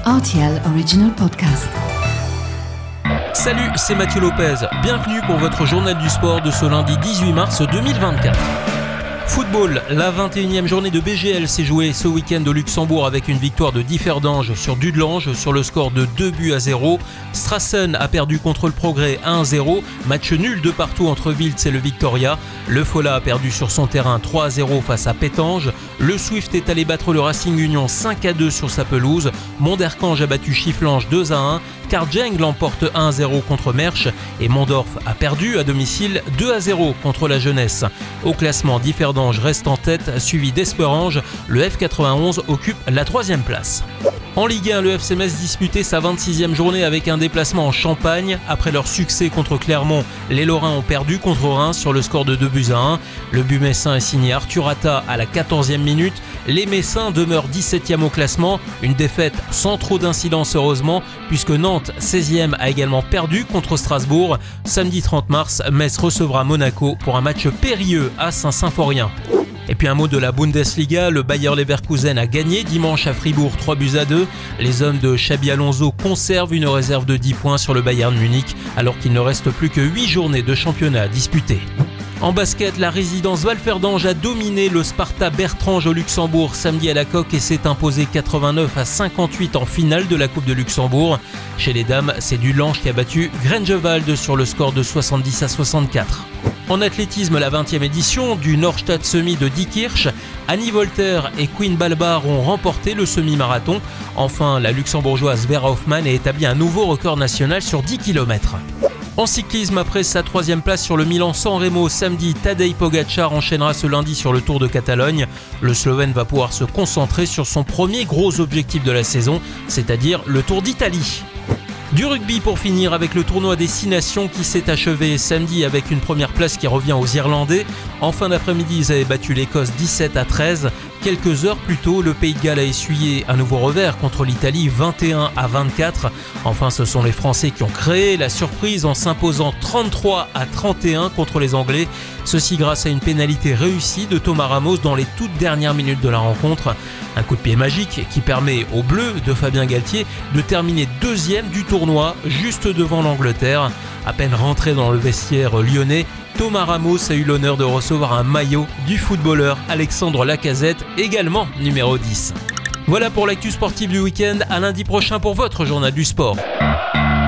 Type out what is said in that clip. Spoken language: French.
RTL Original Podcast. Salut, c'est Mathieu Lopez. Bienvenue pour votre journal du sport de ce lundi 18 mars 2024. Football, la 21e journée de BGL s'est jouée ce week-end au Luxembourg avec une victoire de Differdange sur Dudelange sur le score de 2-0. Strassen a perdu contre le Progrès 1-0. Match nul de partout entre Wiltz et le Victoria. Le Fola a perdu sur son terrain 3-0 face à Pétange. Le Swift est allé battre le Racing Union 5-2 sur sa pelouse. Monderkange a battu Chifflange 2-1. Karjeng l'emporte 1-0 contre Mersch et Mondorf a perdu à domicile 2-0 contre la Jeunesse. Au classement, Differdange reste en tête, suivi d'Esperange. Le F91 occupe la 3e place. En Ligue 1, le FC Metz disputait sa 26e journée avec un déplacement en Champagne. Après leur succès contre Clermont, les Lorrains ont perdu contre Reims sur le score de 2-1. Le but messin est signé Arthur Atta à la 14e minute. Les Messins demeurent 17e au classement. Une défaite sans trop d'incidence heureusement, puisque Nantes, 16e, a également perdu contre Strasbourg. Samedi 30 mars, Metz recevra Monaco pour un match périlleux à Saint-Symphorien. Et puis un mot de la Bundesliga, le Bayer Leverkusen a gagné dimanche à Fribourg 3-2. Les hommes de Xabi Alonso conservent une réserve de 10 points sur le Bayern Munich, alors qu'il ne reste plus que 8 journées de championnat à disputer. En basket, la résidence Valferdange a dominé le Sparta Bertrange au Luxembourg samedi à la Coque et s'est imposé 89-58 en finale de la Coupe de Luxembourg. Chez les dames, c'est Dudelange qui a battu Grengewald sur le score de 70-64. En athlétisme, la 20e édition du Norstadt Semi de Diekirch, Annie Voltaire et Queen Balbar ont remporté le semi-marathon. Enfin, la luxembourgeoise Vera Hoffmann a établi un nouveau record national sur 10 km. En cyclisme, après sa 3e place sur le Milan-San Remo samedi, Tadej Pogačar enchaînera ce lundi sur le Tour de Catalogne. Le Slovène va pouvoir se concentrer sur son premier gros objectif de la saison, c'est-à-dire le Tour d'Italie. Du rugby pour finir avec le tournoi des 6 nations qui s'est achevé samedi avec une première place qui revient aux Irlandais. En fin d'après-midi, ils avaient battu l'Écosse 17-13. Quelques heures plus tôt, le Pays de Galles a essuyé un nouveau revers contre l'Italie 21-24. Enfin, ce sont les Français qui ont créé la surprise en s'imposant 33-31 contre les Anglais. Ceci grâce à une pénalité réussie de Thomas Ramos dans les toutes dernières minutes de la rencontre. Un coup de pied magique qui permet aux Bleus de Fabien Galtier de terminer 2e du tournoi juste devant l'Angleterre. À peine rentré dans le vestiaire lyonnais, Thomas Ramos a eu l'honneur de recevoir un maillot du footballeur Alexandre Lacazette, également numéro 10. Voilà pour l'actu sportive du week-end. À lundi prochain pour votre journal du sport.